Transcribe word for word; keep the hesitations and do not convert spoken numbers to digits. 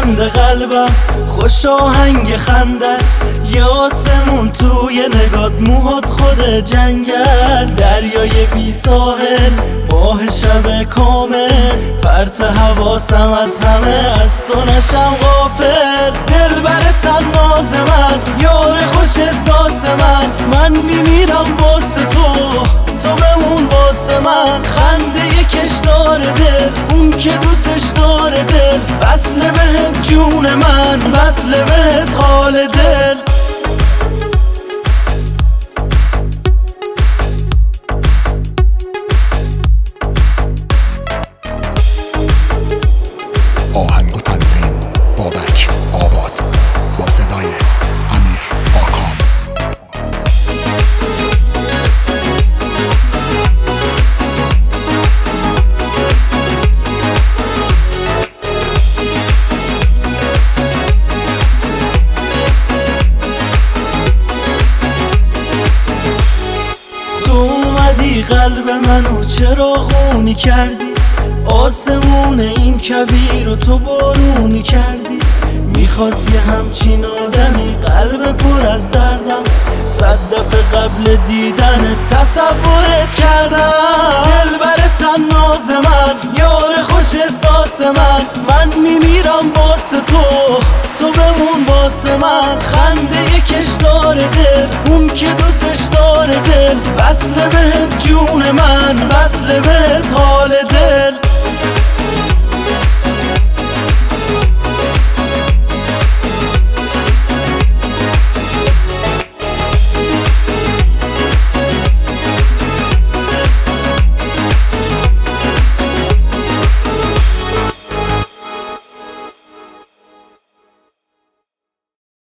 خنده قلبم، خوش آهنگ خندت، یه آسمون توی نگات، موهات خود جنگل، دریای بی ساحل، ماه شب کامل، پرت حواسم از همه، از تو نشم غافل. دل بر تناز من، یار خوش احساس من، من میمیرم واسه تو، تو بمون واسه من. خنده کشدار دل، اون که دوستش داره دل، وصل بهت جون من، وصل بهت حال دل. آهنگ و تنظیم بابک آباد با صدای امیر آکام. تو اومدی قلب منو چراغونی کردی، آسمون این کویر رو تو بارونی کردی. میخواست یه همچین آدمی، قلب پر از دردم، صد دفعه قبل دیدن تصورت کردم. دل بر تناز من، یار خوش احساس من، من میمیرم واسه تو، تو بمون واسه من. خنده کشدار دل، اون که دوستش داره دل، وصل بهت جون من، وصل